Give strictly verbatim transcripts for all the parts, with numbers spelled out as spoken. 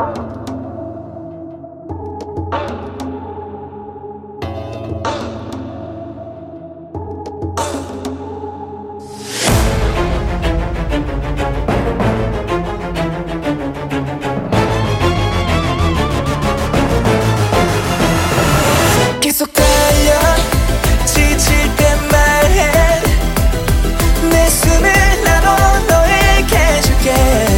계속 달려 지칠 땐 말해 내 숨을 나눠 너에게 줄게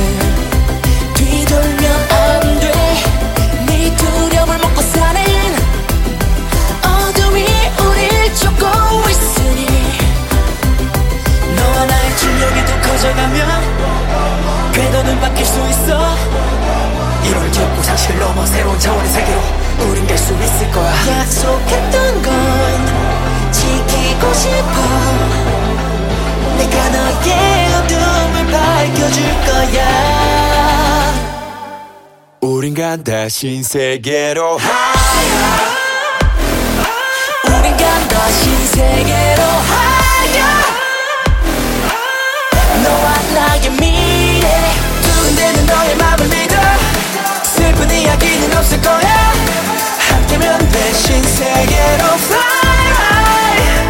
뒤돌면 안 돼 네 두려움을 먹고 사는 어둠이 우릴 쫓고 있으니 너와 나의 중력이 더 커져가면 궤도는 바뀔 수 있어 이를 접고 상실 넘어 새로운 차원의 세계로 우린 갈 수 있을 거야 약속했던 건 지키고 싶어 내가 너의 어둠을 밝혀줄 거야 우린 간다 신세계로 Higher 우린 간다 신세계로 Higher 너와 나의 미래 두근대는 너의 맘을 믿어 슬픈 이야기는 없을 거야 함께면 돼 신세계로 Fly high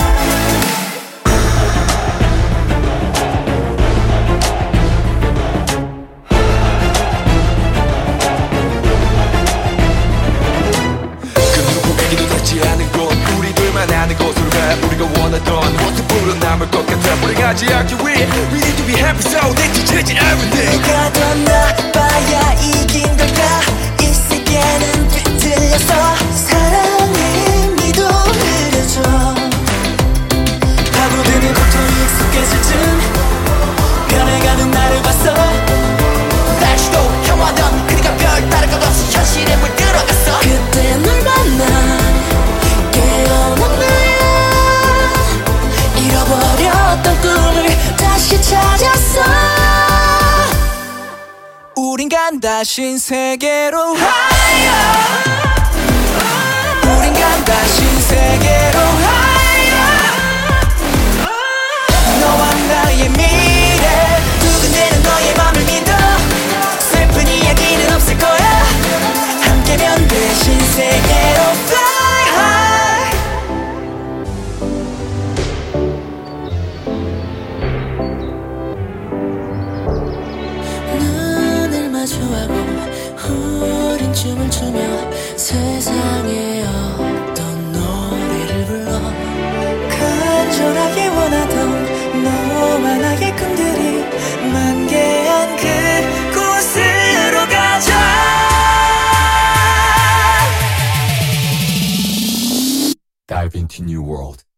그 누구에게도 닿지 않은 곳 우리들만 아는 곳으로 가 우리가 원하던 모습으로 남을 것 같아 불행하지 않기 위해 We need to be happy so need to change everything 누가 더 나빠야 이긴 걸까 이 세계는 뒤틀려서 사랑의 의미도 흐려져 파고드는 고통이 익숙해질 쯤 변해가는 나를 봤어 날씨도 평화던 그니까 별다른 것 없이 현실에 물들어갔어 그때 널 만나 깨어난 나야 잃어버렸던 꿈을 다시 찾았어 우린 간다 신세계로 Higher 우린 간다 신세계로 Higher 너와 나의 미래 두근대는 너의 맘을 믿어 슬픈 이야기는 없을 거야 함께면 돼 신세계로 Fly high 눈을 마주하고 우린 춤을 추며 세상의 어떤 노래를 불러 간절하게 원하던 너와 나의 꿈들이 만개한 그곳으로 가자 Dive into new world